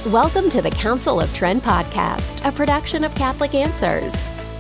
Welcome to the Council of Trent podcast, a production of Catholic Answers.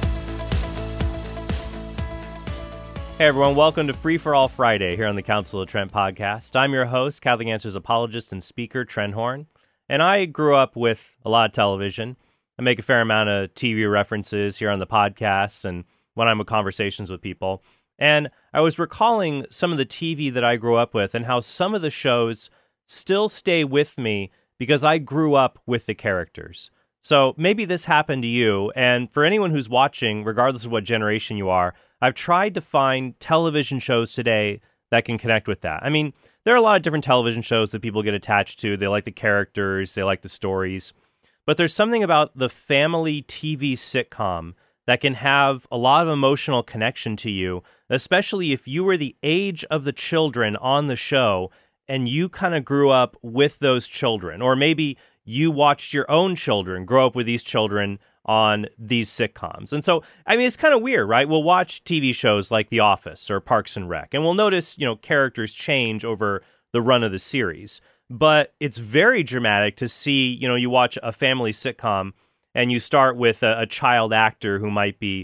Hey everyone, welcome to Free for All Friday here on the Council of Trent podcast. I'm your host, Catholic Answers apologist and speaker, Trent Horn, and I grew up with a lot of television. I make a fair amount of TV references here on the podcast and when I'm with conversations with people. And I was recalling some of the TV that I grew up with and how some of the shows still stay with me because I grew up with the characters. So maybe this happened to you, and for anyone who's watching, regardless of what generation you are, I've tried to find television shows today that can connect with that. I mean, there are a lot of different television shows that people get attached to. They like the characters, they like the stories. But there's something about the family TV sitcom that can have a lot of emotional connection to you, especially if you were the age of the children on the show and you kind of grew up with those children. Or maybe you watched your own children grow up with these children on these sitcoms. And so, I mean, it's kind of weird, right? We'll watch TV shows like The Office or Parks and Rec, and we'll notice, characters change over the run of the series. But it's very dramatic to see, you watch a family sitcom and you start with a child actor who might be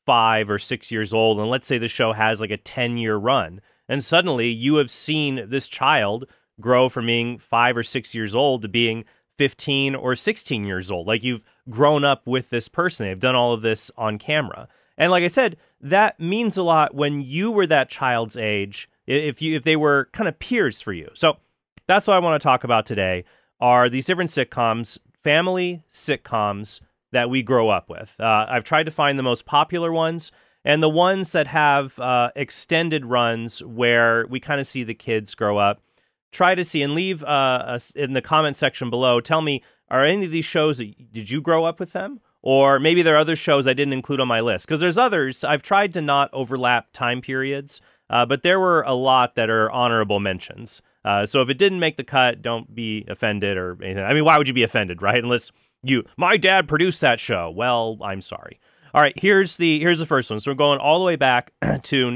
5 or 6 years old. And let's say the show has like a 10-year run. And suddenly you have seen this child grow from being 5 or 6 years old to being 15 or 16 years old. Like you've grown up with this person. They've done all of this on camera. And like I said, that means a lot when you were that child's age, if they were kind of peers for you. So that's what I want to talk about today, are these different sitcoms, family sitcoms that we grow up with. I've tried to find the most popular ones and the ones that have extended runs where we kind of see the kids grow up. Try to see and leave us in the comment section below. Tell me, are any of these shows, did you grow up with them? Or maybe there are other shows I didn't include on my list. Because there's others, I've tried to not overlap time periods, but there were a lot that are honorable mentions. So if it didn't make the cut, don't be offended or anything. I mean, why would you be offended, right? Unless my dad produced that show. Well, I'm sorry. All right, here's the first one. So we're going all the way back to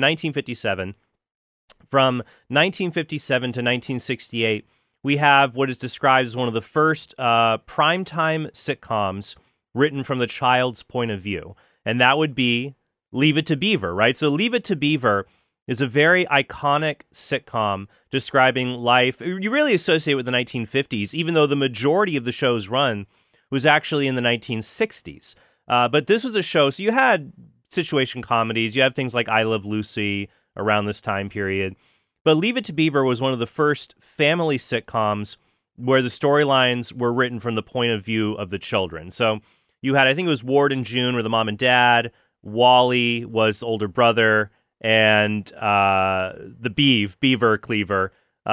1957. From 1957 to 1968, we have what is described as one of the first primetime sitcoms written from the child's point of view. And that would be Leave It to Beaver, right? So Leave It to Beaver is a very iconic sitcom describing life. You really associate with the 1950s, even though the majority of the show's run was actually in the 1960s. But this was a show, so you had situation comedies, you have things like I Love Lucy around this time period. But Leave It to Beaver was one of the first family sitcoms where the storylines were written from the point of view of the children. So you had, I think it was Ward and June were the mom and dad, Wally was the older brother, and the Beaver Cleaver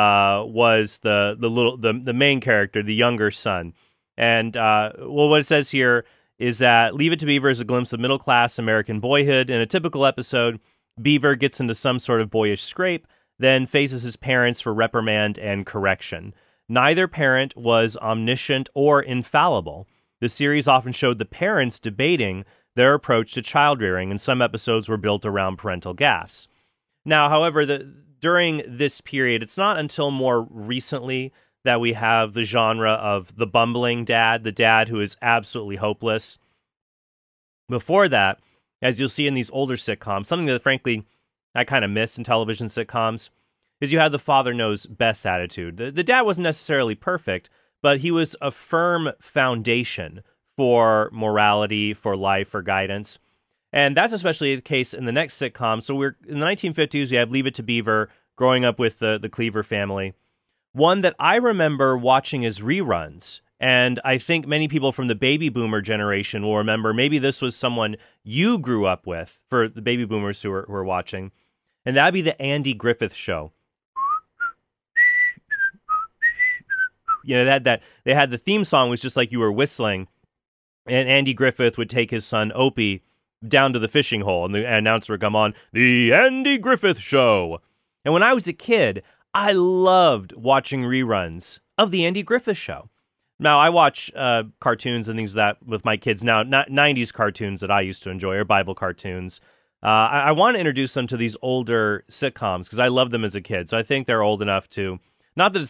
was the main character, the younger son. And what it says here is that Leave It to Beaver is a glimpse of middle-class American boyhood. In a typical episode, Beaver gets into some sort of boyish scrape, then faces his parents for reprimand and correction. Neither parent was omniscient or infallible. The series often showed the parents debating their approach to child-rearing, and some episodes were built around parental gaffes. Now, however, during this period, it's not until more recently that we have the genre of the bumbling dad, the dad who is absolutely hopeless. Before that, as you'll see in these older sitcoms, something that, frankly, I kind of miss in television sitcoms, is you had the father knows best attitude. The dad wasn't necessarily perfect, but he was a firm foundation for morality, for life, for guidance. And that's especially the case in the next sitcom. So we're in the 1950s, we have Leave It to Beaver, growing up with the Cleaver family. One that I remember watching as reruns, and I think many people from the baby boomer generation will remember, maybe this was someone you grew up with, for the baby boomers who are watching, and that'd be the Andy Griffith Show. They had the theme song was just like you were whistling, and Andy Griffith would take his son Opie down to the fishing hole, and the announcer would come on, "The Andy Griffith Show." And when I was a kid, I loved watching reruns of the Andy Griffith Show. Now, I watch cartoons and things like that with my kids now, not 90s cartoons that I used to enjoy, or Bible cartoons. I want to introduce them to these older sitcoms because I loved them as a kid. So I think they're old enough to, not that it's not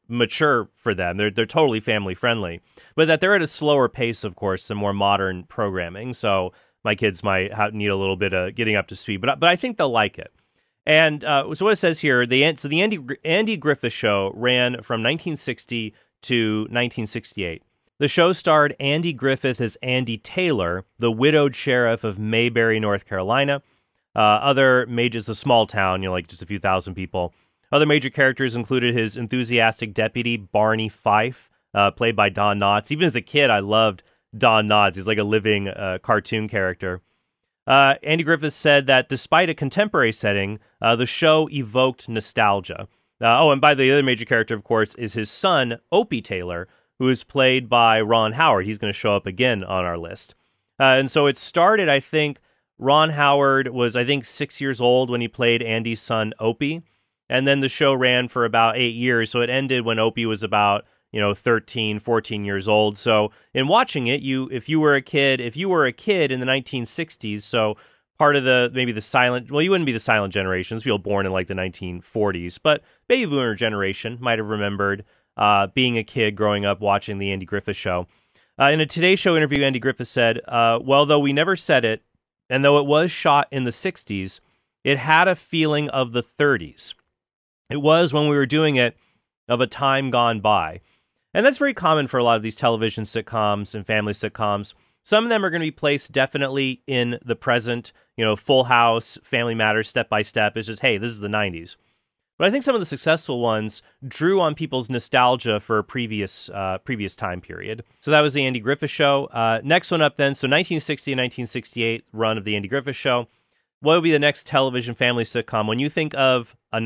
mature for them. They're totally family friendly, but that they're at a slower pace, of course, than more modern programming. So my kids might need a little bit of getting up to speed, but I think they'll like it. And so what it says here, the Andy Griffith Show ran from 1960 to 1968. The show starred Andy Griffith as Andy Taylor, the widowed sheriff of Mayberry, North Carolina. Other majors, a small town, like just a few thousand people. Other major characters included his enthusiastic deputy, Barney Fife, played by Don Knotts. Even as a kid, I loved Don Knotts. He's like a living cartoon character. Andy Griffith said that despite a contemporary setting, the show evoked nostalgia. And by the other major character, of course, is his son, Opie Taylor, who is played by Ron Howard. He's going to show up again on our list. And so it started, I think, Ron Howard was, 6 years old when he played Andy's son, Opie. And then the show ran for about 8 years. So it ended when Opie was about, 13, 14 years old. So in watching it, if you were a kid in the 1960s, so part of the silent, well, you wouldn't be the silent generations, people born in like the 1940s, but baby boomer generation might have remembered being a kid growing up watching the Andy Griffith Show. In a Today Show interview, Andy Griffith said, well, though we never said it, and though it was shot in the 60s, it had a feeling of the 30s. It was, when we were doing it, of a time gone by. And that's very common for a lot of these television sitcoms and family sitcoms. Some of them are going to be placed definitely in the present, Full House, Family Matters, Step by Step. It's just, hey, this is the 90s. But I think some of the successful ones drew on people's nostalgia for a previous time period. So that was the Andy Griffith Show. Next one up then, so 1960 and 1968 run of the Andy Griffith Show. What would be the next television family sitcom? When you think of a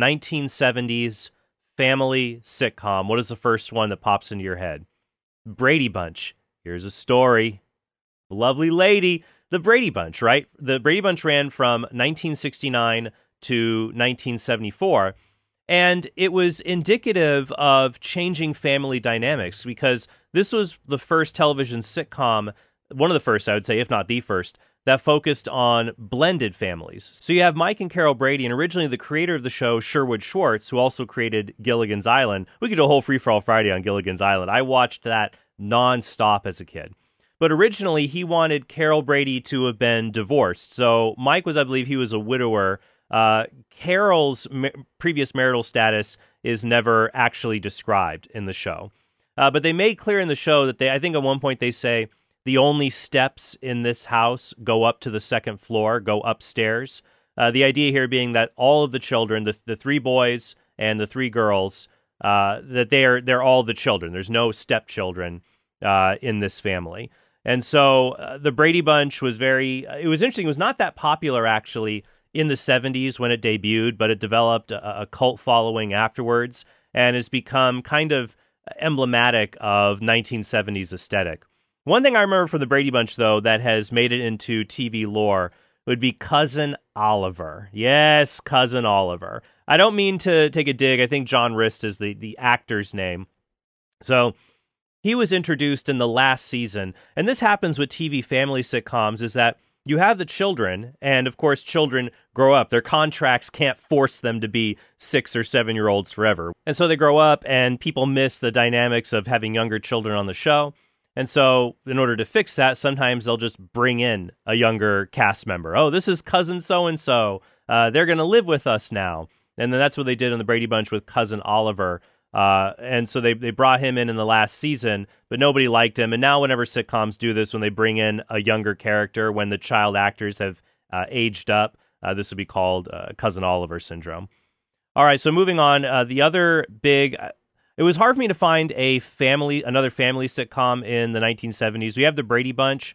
1970s family sitcom, what is the first one that pops into your head? Brady Bunch. Here's a story. Lovely lady. The Brady Bunch, right? The Brady Bunch ran from 1969 to 1974. And it was indicative of changing family dynamics because this was the first television sitcom, one of the first, I would say, if not the first, that focused on blended families. So you have Mike and Carol Brady, and originally the creator of the show, Sherwood Schwartz, who also created Gilligan's Island. We could do a whole Free-for-All Friday on Gilligan's Island. I watched that nonstop as a kid. But originally, he wanted Carol Brady to have been divorced. So Mike was, I believe, he was a widower. Carol's previous marital status is never actually described in the show. But they made clear in the show that I think at one point they say, the only steps in this house go up to the second floor, go upstairs. The idea here being that all of the children, the three boys and the three girls, that they're all the children. There's no stepchildren in this family. And so the Brady Bunch was it was interesting. It was not that popular, actually, in the 70s when it debuted, but it developed a cult following afterwards and has become kind of emblematic of 1970s aesthetic. One thing I remember from the Brady Bunch, though, that has made it into TV lore would be Cousin Oliver. Yes, Cousin Oliver. I don't mean to take a dig. I think John Rist is the actor's name. So he was introduced in the last season. And this happens with TV family sitcoms, is that you have the children, and of course children grow up. Their contracts can't force them to be 6 or 7-year-olds forever. And so they grow up, and people miss the dynamics of having younger children on the show. And so in order to fix that, sometimes they'll just bring in a younger cast member. Oh, this is Cousin so-and-so. They're going to live with us now. And then that's what they did in the Brady Bunch with Cousin Oliver. And so they brought him in the last season, but nobody liked him. And now whenever sitcoms do this, when they bring in a younger character, when the child actors have aged up, this would be called Cousin Oliver syndrome. All right, so moving on. The other big... It was hard for me to find another family sitcom in the 1970s. We have the Brady Bunch.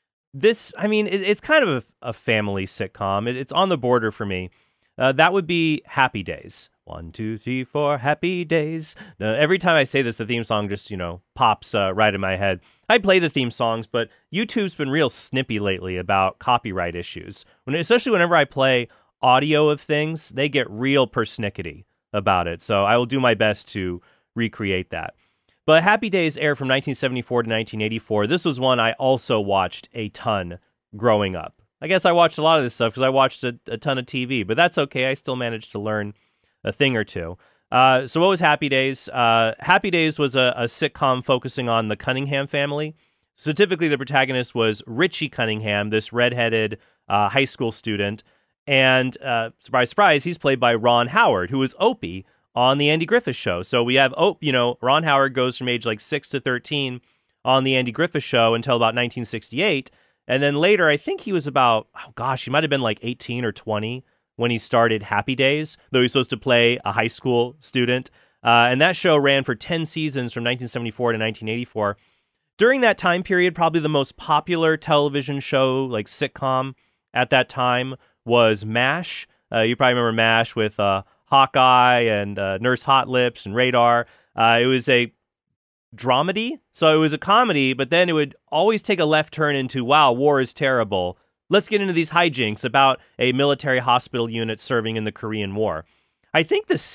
It's kind of a family sitcom. It's on the border for me. That would be Happy Days. 1, 2, 3, 4, Happy Days. Now, every time I say this, the theme song just, pops right in my head. I play the theme songs, but YouTube's been real snippy lately about copyright issues. Especially whenever I play audio of things, they get real persnickety about it. So I will do my best to recreate that. But Happy Days aired from 1974 to 1984. This was one I also watched a ton growing up. I guess I watched a lot of this stuff because I watched a ton of TV, but that's okay. I still managed to learn a thing or two. So what was Happy Days? Happy Days was a sitcom focusing on the Cunningham family. So typically the protagonist was Richie Cunningham, this redheaded high school student. And surprise, surprise, he's played by Ron Howard, who was Opie on the Andy Griffith Show. So we have, Ron Howard goes from age like 6 to 13 on the Andy Griffith Show until about 1968. And then later, I think he was about, he might have been like 18 or 20 when he started Happy Days, though he's supposed to play a high school student. And that show ran for 10 seasons from 1974 to 1984. During that time period, probably the most popular television show, like sitcom at that time, was MASH. You probably remember MASH with Hawkeye and Nurse Hot Lips and Radar. It was a dramedy, so it was a comedy, but then it would always take a left turn into, wow, war is terrible. Let's get into these hijinks about a military hospital unit serving in the Korean War. I think the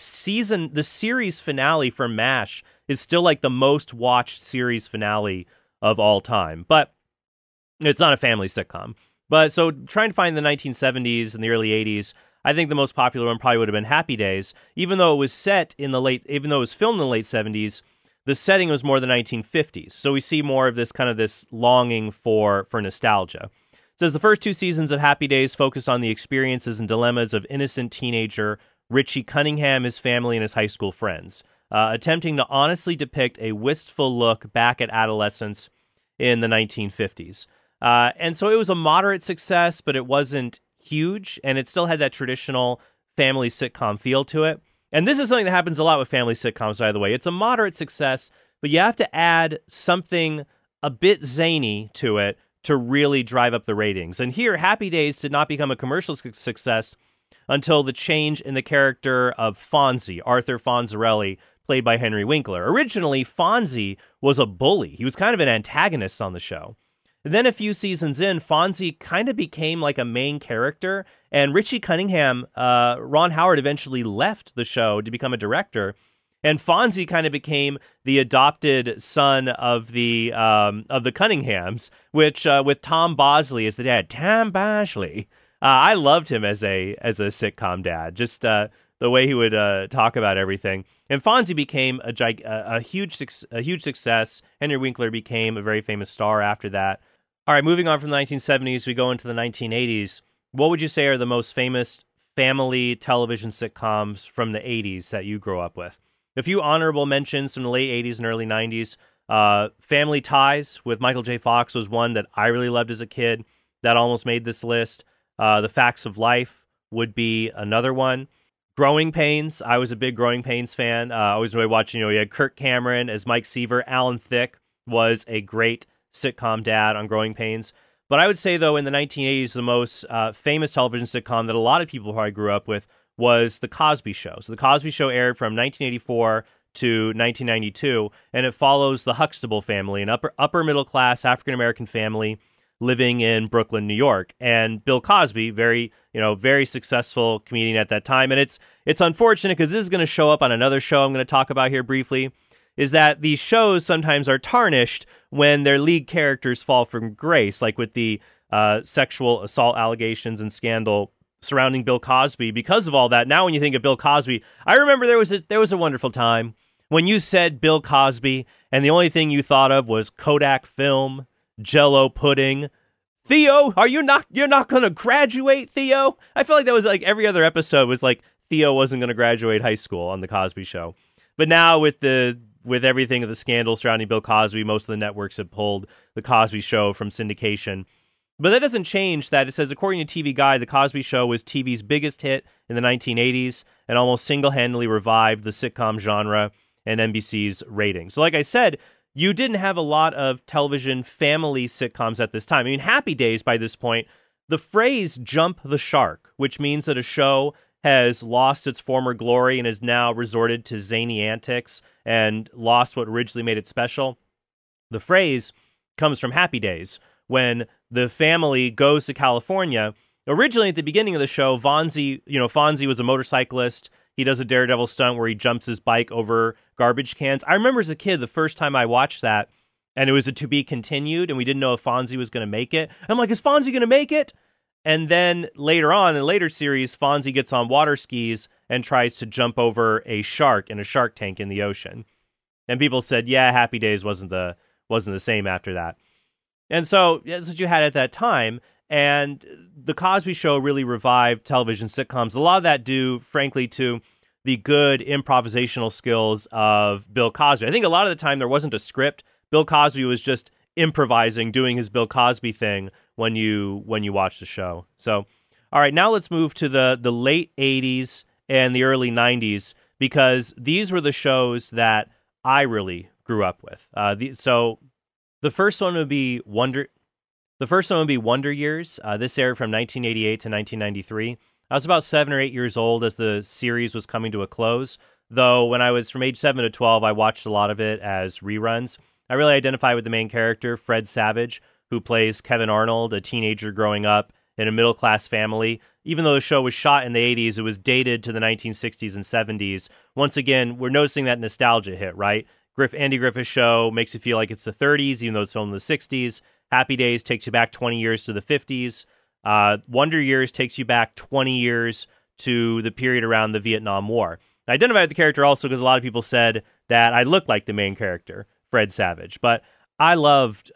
series finale for MASH is still like the most watched series finale of all time, but it's not a family sitcom. But so trying to find the 1970s and the early 80s, I think the most popular one probably would have been Happy Days, even though it was filmed in the late 70s. The setting was more the 1950s, so we see more of this longing for nostalgia. It says the first 2 seasons of Happy Days focused on the experiences and dilemmas of innocent teenager Richie Cunningham, his family, and his high school friends, attempting to honestly depict a wistful look back at adolescence in the 1950s. And so it was a moderate success, but it wasn't huge, and it still had that traditional family sitcom feel to it. And this is something that happens a lot with family sitcoms, by the way. It's a moderate success, but you have to add something a bit zany to it to really drive up the ratings. And here, Happy Days did not become a commercial success until the change in the character of Fonzie, Arthur Fonzarelli, played by Henry Winkler. Originally, Fonzie was a bully. He was kind of an antagonist on the show. And then a few seasons in, Fonzie kind of became like a main character, and Richie Cunningham, Ron Howard eventually left the show to become a director, and Fonzie kind of became the adopted son of the Cunninghams, which with Tom Bosley as the dad, Tom Bosley. I loved him as a sitcom dad, just the way he would talk about everything. And Fonzie became a huge success. Henry Winkler became a very famous star after that. All right, moving on from the 1970s, we go into the 1980s. What would you say are the most famous family television sitcoms from the 80s that you grew up with? A few honorable mentions from the late 80s and early 90s. Family Ties with Michael J. Fox was one that I really loved as a kid that almost made this list. The Facts of Life would be another one. Growing Pains, I was a big Growing Pains fan. I always enjoyed watching, you had Kirk Cameron as Mike Seaver. Alan Thicke was a great sitcom dad on Growing Pains. But I would say, though, in the 1980s, the most famous television sitcom that a lot of people probably grew up with was The Cosby Show. So The Cosby Show aired from 1984 to 1992, and it follows the Huxtable family, an upper middle class African-American family living in Brooklyn, New York. And Bill Cosby, very successful comedian at that time. And it's unfortunate because this is going to show up on another show I'm going to talk about here briefly, is that these shows sometimes are tarnished when their lead characters fall from grace, like with the sexual assault allegations and scandal surrounding Bill Cosby. Because of all that, now when you think of Bill Cosby, I remember there was a wonderful time when you said Bill Cosby and the only thing you thought of was Kodak film, Jell-O pudding. Theo, you're not going to graduate, Theo? I feel like that was like every other episode was like Theo wasn't going to graduate high school on The Cosby Show. But now with everything of the scandal surrounding Bill Cosby, most of the networks have pulled The Cosby Show from syndication. But that doesn't change that. It says, according to TV Guide, The Cosby Show was TV's biggest hit in the 1980s and almost single-handedly revived the sitcom genre and NBC's ratings. So like I said, you didn't have a lot of television family sitcoms at this time. I mean, Happy Days, by this point, the phrase jump the shark, which means that a show has lost its former glory and has now resorted to zany antics and lost what originally made it special. The phrase comes from Happy Days, when the family goes to California. Originally, at the beginning of the show, Fonzie was a motorcyclist. He does a daredevil stunt where he jumps his bike over garbage cans. I remember as a kid, the first time I watched that, and it was a to be continued, and we didn't know if Fonzie was going to make it. I'm like, is Fonzie going to make it? And then later on, in later series, Fonzie gets on water skis and tries to jump over a shark in a shark tank in the ocean. And people said, yeah, Happy Days wasn't the same after that. And so that's what you had at that time. And The Cosby Show really revived television sitcoms. A lot of that due, frankly, to the good improvisational skills of Bill Cosby. I think a lot of the time there wasn't a script. Bill Cosby was just improvising, doing his Bill Cosby thing when you watch the show. So, all right, now let's move to the late 80s and the early 90s, because these were the shows that I really grew up with. So the first one would be Wonder Years. This aired from 1988 to 1993. I was about 7 or 8 years old as the series was coming to a close, though when I was from age 7 to 12, I watched a lot of it as reruns. I really identify with the main character, Fred Savage, who plays Kevin Arnold, a teenager growing up in a middle-class family. Even though the show was shot in the 80s, it was dated to the 1960s and 70s. Once again, we're noticing that nostalgia hit, right? Andy Griffith's show makes you feel like it's the 30s, even though it's filmed in the 60s. Happy Days takes you back 20 years to the 50s. Wonder Years takes you back 20 years to the period around the Vietnam War. I identify with the character also because a lot of people said that I looked like the main character, Fred Savage. But I loved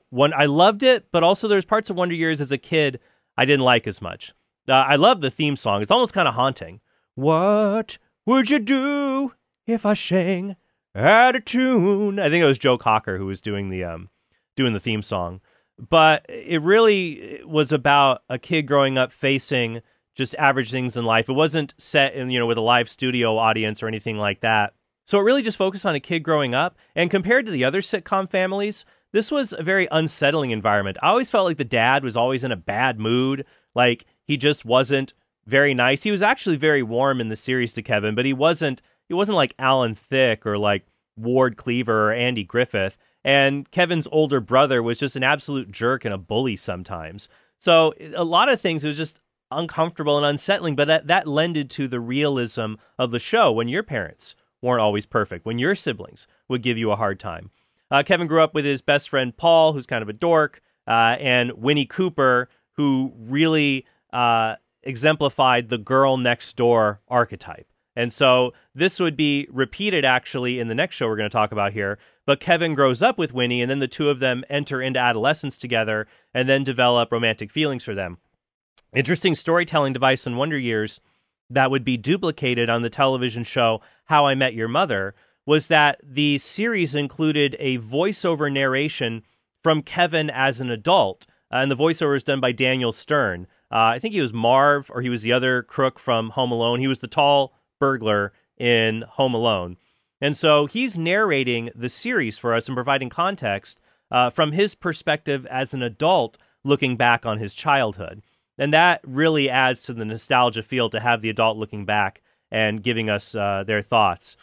it, but also there's parts of Wonder Years as a kid I didn't like as much. I love the theme song. It's almost kind of haunting. What would you do if I sang out of tune? I think it was Joe Cocker who was doing the theme song. But it really was about a kid growing up facing just average things in life. It wasn't set in, with a live studio audience or anything like that. So it really just focused on a kid growing up. And compared to the other sitcom families, this was a very unsettling environment. I always felt like the dad was always in a bad mood. Like he just wasn't very nice. He was actually very warm in the series to Kevin, but he wasn't like Alan Thicke or like Ward Cleaver or Andy Griffith. And Kevin's older brother was just an absolute jerk and a bully sometimes. So a lot of things, it was just uncomfortable and unsettling, but that lended to the realism of the show when your parents weren't always perfect, when your siblings would give you a hard time. Kevin grew up with his best friend Paul, who's kind of a dork, and Winnie Cooper, who really exemplified the girl next door archetype. And so this would be repeated actually in the next show we're going to talk about here. But Kevin grows up with Winnie, and then the two of them enter into adolescence together and then develop romantic feelings for them. Interesting storytelling device in Wonder Years that would be duplicated on the television show How I Met Your Mother was that the series included a voiceover narration from Kevin as an adult. And the voiceover was done by Daniel Stern. I think he was Marv, or he was the other crook from Home Alone. He was the tall burglar in Home Alone. And so he's narrating the series for us and providing context from his perspective as an adult looking back on his childhood. And that really adds to the nostalgia feel to have the adult looking back and giving us their thoughts.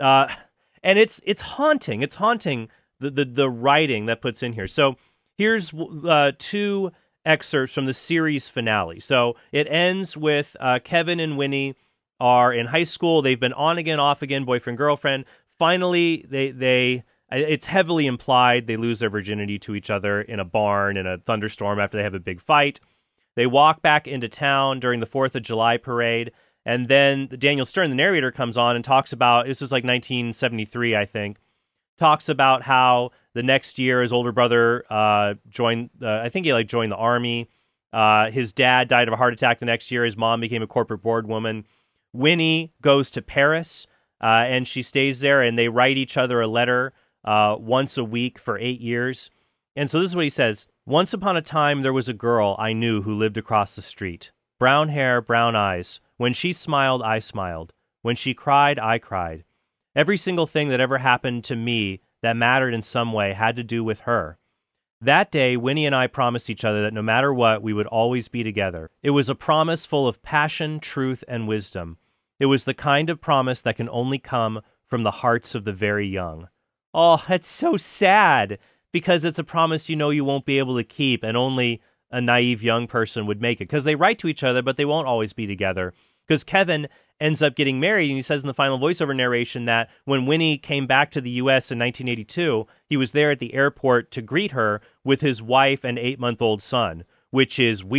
And it's haunting. It's haunting, the writing that puts in here. So here's two excerpts from the series finale. So it ends with Kevin and Winnie are in high school. They've been on again, off again, boyfriend, girlfriend. Finally, they it's heavily implied they lose their virginity to each other in a barn in a thunderstorm after they have a big fight. They walk back into town during the 4th of July parade. And then Daniel Stern, the narrator, comes on and talks about, this was like 1973, I think, talks about how the next year his older brother joined the army. His dad died of a heart attack the next year. His mom became a corporate board woman. Winnie goes to Paris, and she stays there, and they write each other a letter once a week for 8 years. And so this is what he says. Once upon a time, there was a girl I knew who lived across the street. Brown hair, brown eyes. When she smiled, I smiled. When she cried, I cried. Every single thing that ever happened to me that mattered in some way had to do with her. That day, Winnie and I promised each other that no matter what, we would always be together. It was a promise full of passion, truth, and wisdom. It was the kind of promise that can only come from the hearts of the very young. Oh, that's so sad, because it's a promise you know you won't be able to keep, and only a naive young person would make it. Because they write to each other, but they won't always be together. Because Kevin ends up getting married, and he says in the final voiceover narration that when Winnie came back to the U.S. in 1982, he was there at the airport to greet her with his wife and 8-month-old son, which is weird.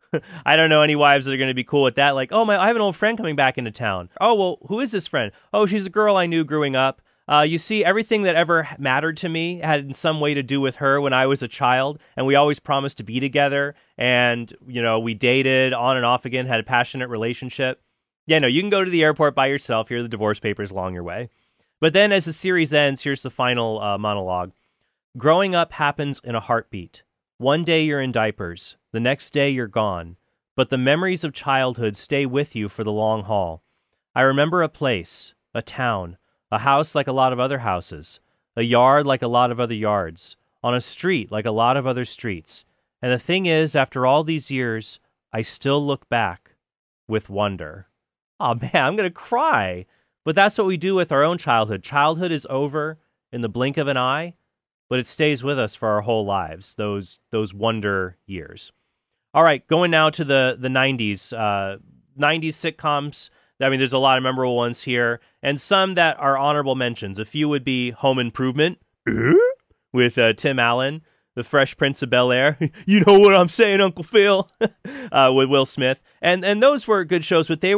I don't know any wives that are going to be cool with that. Like, I have an old friend coming back into town. Oh, well, who is this friend? Oh, she's a girl I knew growing up. You see, everything that ever mattered to me had in some way to do with her when I was a child, and we always promised to be together, and, we dated on and off again, had a passionate relationship. Yeah, no, you can go to the airport by yourself. Here are the divorce papers along your way. But then as the series ends, here's the final monologue. Growing up happens in a heartbeat. One day you're in diapers. The next day you're gone. But the memories of childhood stay with you for the long haul. I remember a place, a town, a house like a lot of other houses, a yard like a lot of other yards, on a street like a lot of other streets. And the thing is, after all these years, I still look back with wonder. Oh man, I'm going to cry. But that's what we do with our own childhood. Childhood is over in the blink of an eye, but it stays with us for our whole lives, those wonder years. All right, going now to the 90s. 90s sitcoms. I mean, there's a lot of memorable ones here, and some that are honorable mentions. A few would be Home Improvement with Tim Allen, The Fresh Prince of Bel-Air. You know what I'm saying, Uncle Phil? With Will Smith. And those were good shows, but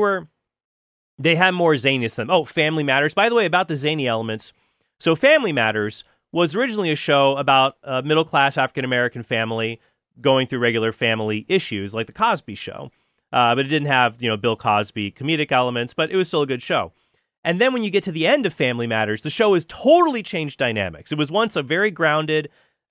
they had more zaniness than them. Oh, Family Matters. By the way, about the zany elements. So Family Matters was originally a show about a middle-class African-American family going through regular family issues, like The Cosby Show. But it didn't have, Bill Cosby comedic elements, but it was still a good show. And then when you get to the end of Family Matters, the show has totally changed dynamics. It was once a very grounded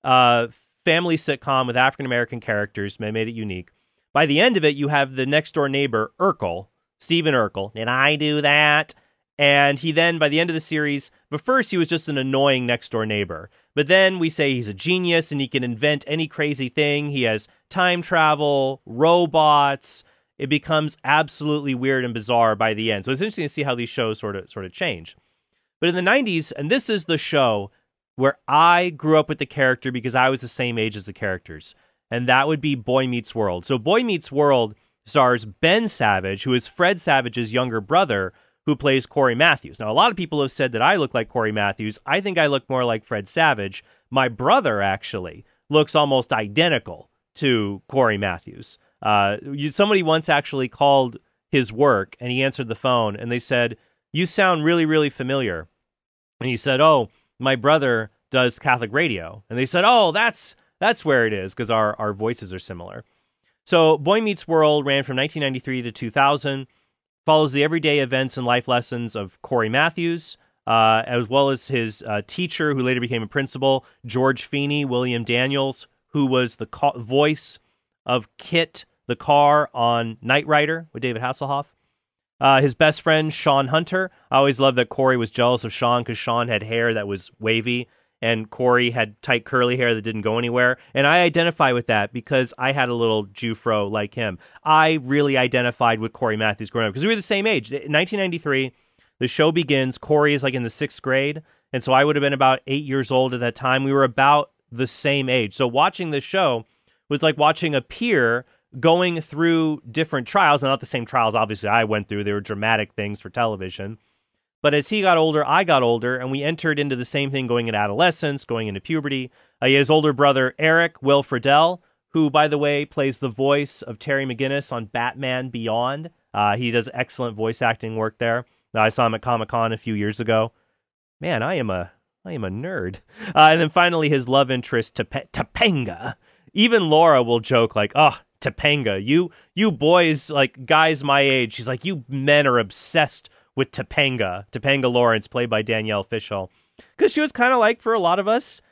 family sitcom with African-American characters, made it unique. By the end of it, you have the next-door neighbor, Urkel, Stephen Urkel. Did I do that? And he then, by the end of the series, but first he was just an annoying next-door neighbor. But then we say he's a genius and he can invent any crazy thing. He has time travel, robots. It becomes absolutely weird and bizarre by the end. So it's interesting to see how these shows sort of change. But in the 90s, and this is the show where I grew up with the character because I was the same age as the characters, and that would be Boy Meets World. So Boy Meets World stars Ben Savage, who is Fred Savage's younger brother, who plays Corey Matthews. Now, a lot of people have said that I look like Corey Matthews. I think I look more like Fred Savage. My brother, actually, looks almost identical to Corey Matthews. Somebody once actually called his work, and he answered the phone, and they said, "You sound really, really familiar." And he said, "Oh, my brother does Catholic radio." And they said, "Oh, that's where it is," because our voices are similar. So Boy Meets World ran from 1993 to 2000, follows the everyday events and life lessons of Corey Matthews, as well as his teacher, who later became a principal, George Feeney, William Daniels, who was the voice of Kit the car on Knight Rider with David Hasselhoff. His best friend, Sean Hunter. I always loved that Corey was jealous of Sean because Sean had hair that was wavy and Corey had tight curly hair that didn't go anywhere. And I identify with that because I had a little Jufro like him. I really identified with Corey Matthews growing up because we were the same age. In 1993, the show begins. Corey is like in the 6th grade. And so I would have been about 8 years old at that time. We were about the same age. So watching this show was like watching a peer going through different trials. Now, not the same trials, obviously, I went through. They were dramatic things for television. But as he got older, I got older, and we entered into the same thing going into adolescence, going into puberty. He has older brother, Eric Will Friedle, who, by the way, plays the voice of Terry McGinnis on Batman Beyond. He does excellent voice acting work there. I saw him at Comic-Con a few years ago. Man, I am a nerd. And then finally, his love interest, Topanga. Even Laura will joke like, "Oh, Topanga, you boys, like guys my age," she's like, "You men are obsessed with Topanga Lawrence," played by Danielle Fishel. Because she was kind of like, for a lot of us,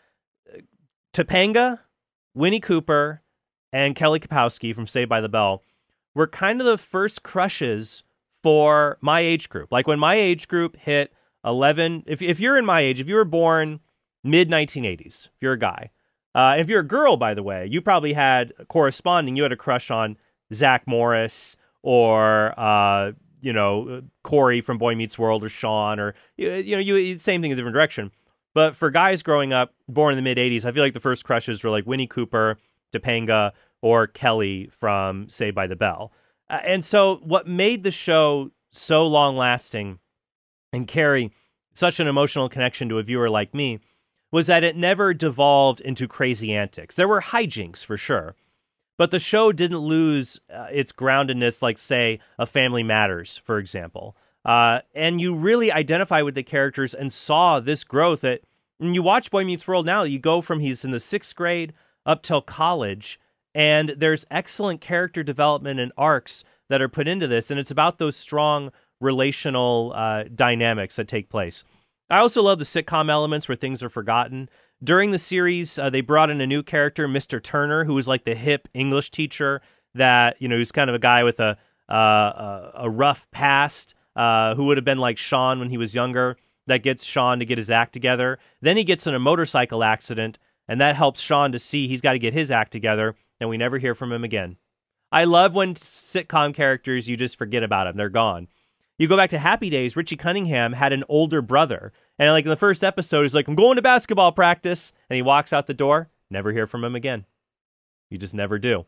Topanga, Winnie Cooper, and Kelly Kapowski from Saved by the Bell were kind of the first crushes for my age group. Like when my age group hit 11, if you're in my age, if you were born mid-1980s, if you're a guy, if you're a girl, by the way, you probably had you had a crush on Zach Morris or, Corey from Boy Meets World or Sean or, same thing in a different direction. But for guys growing up, born in the mid-'80s, I feel like the first crushes were like Winnie Cooper, Topanga, or Kelly from Saved by the Bell. And so what made the show so long-lasting and carry such an emotional connection to a viewer like me was that it never devolved into crazy antics. There were hijinks, for sure. But the show didn't lose its groundedness, like, say, A Family Matters, for example. And you really identify with the characters and saw this growth. That when you watch Boy Meets World now, you go from he's in the 6th grade up till college, and there's excellent character development and arcs that are put into this, and it's about those strong relational dynamics that take place. I also love the sitcom elements where things are forgotten. During the series, they brought in a new character, Mr. Turner, who was like the hip English teacher that, who's kind of a guy with a rough past, who would have been like Sean when he was younger, that gets Sean to get his act together. Then he gets in a motorcycle accident, and that helps Sean to see he's got to get his act together, and we never hear from him again. I love when sitcom characters, you just forget about them. They're gone. You go back to Happy Days, Richie Cunningham had an older brother. And like in the first episode, he's like, I'm going to basketball practice. And he walks out the door. Never hear from him again. You just never do.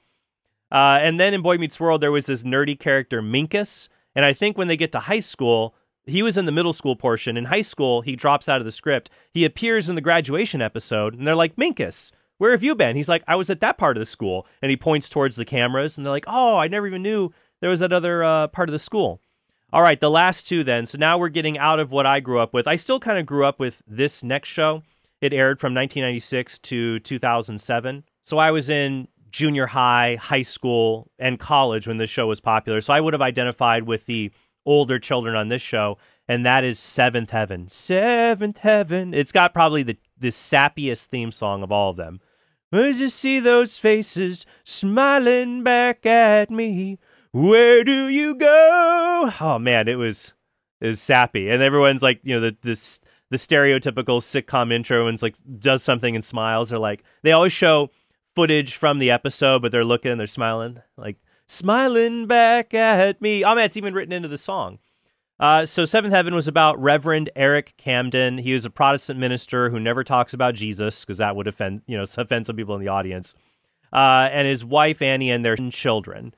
And then in Boy Meets World, there was this nerdy character, Minkus. And I think when they get to high school, he was in the middle school portion. In high school, he drops out of the script. He appears in the graduation episode. And they're like, Minkus, where have you been? He's like, I was at that part of the school. And he points towards the cameras. And they're like, oh, I never even knew there was that other part of the school. All right, the last two then. So now we're getting out of what I grew up with. I still kind of grew up with this next show. It aired from 1996 to 2007. So I was in junior high, high school, and college when this show was popular. So I would have identified with the older children on this show, and that is Seventh Heaven. Seventh Heaven. It's got probably the sappiest theme song of all of them. I just see those faces smiling back at me. Where do you go? Oh man, it was sappy, and everyone's like, the stereotypical sitcom intro, and it's like does something and smiles. Or like they always show footage from the episode, but they're looking and they're smiling, like smiling back at me. Oh man, it's even written into the song. So Seventh Heaven was about Reverend Eric Camden. He was a Protestant minister who never talks about Jesus because that would offend some people in the audience, and his wife Annie and their children.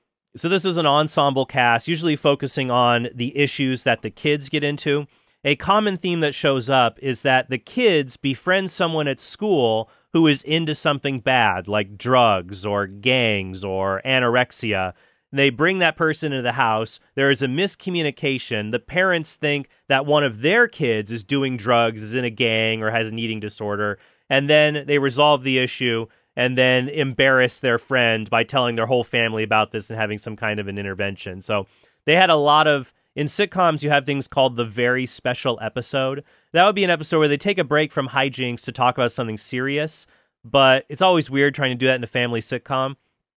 So this is an ensemble cast, usually focusing on the issues that the kids get into. A common theme that shows up is that the kids befriend someone at school who is into something bad, like drugs or gangs or anorexia. They bring that person into the house. There is a miscommunication. The parents think that one of their kids is doing drugs, is in a gang, or has an eating disorder. And then they resolve the issue and then embarrass their friend by telling their whole family about this and having some kind of an intervention. So they had a lot of, in sitcoms, you have things called the very special episode. That would be an episode where they take a break from hijinks to talk about something serious, but it's always weird trying to do that in a family sitcom.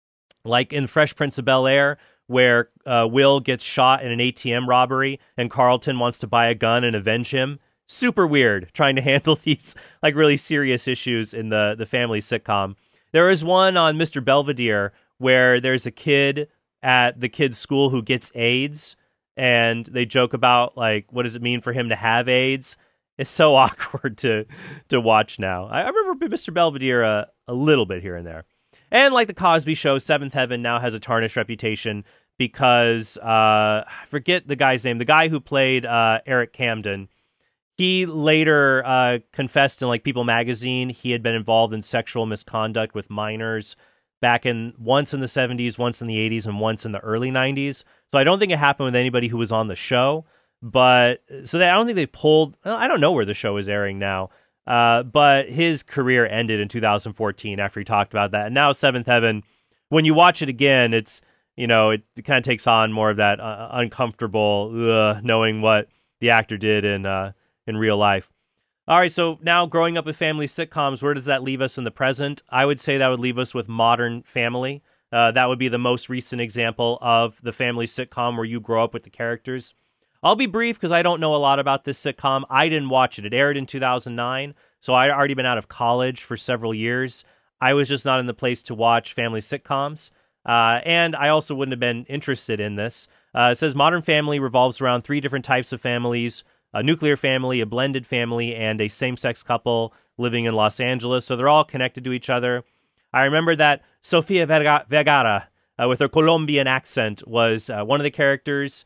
Like in Fresh Prince of Bel-Air, where Will gets shot in an ATM robbery and Carlton wants to buy a gun and avenge him. Super weird trying to handle these like really serious issues in the family sitcom. There is one on Mr. Belvedere where there's a kid at the kid's school who gets AIDS, and they joke about, like, what does it mean for him to have AIDS? It's so awkward to watch now. I remember Mr. Belvedere a little bit here and there. And like the Cosby Show, Seventh Heaven now has a tarnished reputation because, I forget the guy's name, the guy who played Eric Camden. He later confessed in like People magazine he had been involved in sexual misconduct with minors once in the 70s, once in the 80s, and once in the early 90s. So I don't think it happened with anybody who was on the show. But I don't think they've pulled. I don't know where the show is airing now. But his career ended in 2014 after he talked about that. And now Seventh Heaven, when you watch it again, it's it kind of takes on more of that uncomfortable knowing what the actor did in real life. All right, so now growing up with family sitcoms, where does that leave us in the present? I would say that would leave us with Modern Family. That would be the most recent example of the family sitcom where you grow up with the characters. I'll be brief because I don't know a lot about this sitcom. I didn't watch it. It aired in 2009, so I'd already been out of college for several years. I was just not in the place to watch family sitcoms, and I also wouldn't have been interested in this. It says Modern Family revolves around 3 different types of families: a nuclear family, a blended family, and a same-sex couple living in Los Angeles. So they're all connected to each other. I remember that Sofia Vergara, with her Colombian accent, was one of the characters.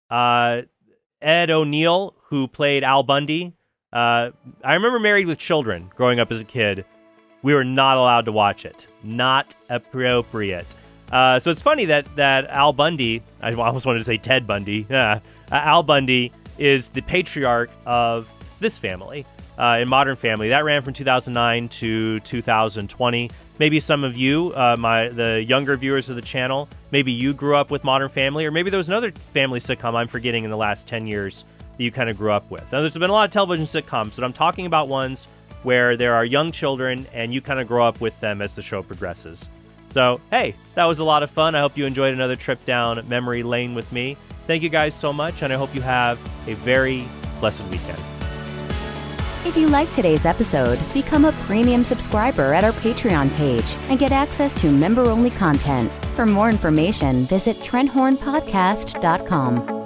Ed O'Neill, who played Al Bundy. I remember Married with Children growing up as a kid. we were not allowed to watch it. Not appropriate. So it's funny that Al Bundy, I almost wanted to say Ted Bundy, Al Bundy is the patriarch of this family, in Modern Family. That ran from 2009 to 2020. Maybe some of you, the younger viewers of the channel, maybe you grew up with Modern Family, or maybe there was another family sitcom I'm forgetting in the last 10 years that you kind of grew up with. Now, there's been a lot of television sitcoms, but I'm talking about ones where there are young children and you kind of grow up with them as the show progresses. So, hey, that was a lot of fun. I hope you enjoyed another trip down memory lane with me. Thank you guys so much, and I hope you have a very blessed weekend. If you liked today's episode, become a premium subscriber at our Patreon page and get access to member-only content. For more information, visit TrentHornPodcast.com.